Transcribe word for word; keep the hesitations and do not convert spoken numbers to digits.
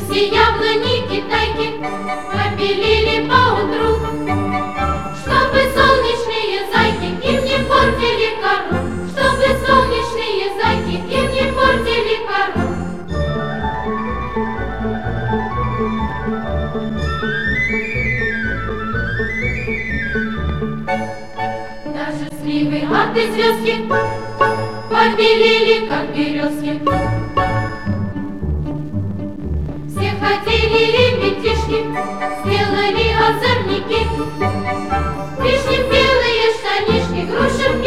Все яблони китайки побелели поутру, чтобы солнечные зайки им не портили кору, чтобы солнечные зайки им не портили кору. Даже сливы от звездки побелели, как березки. Все хотели ребятишки, сделали озорники, вишни белые штанишки, груши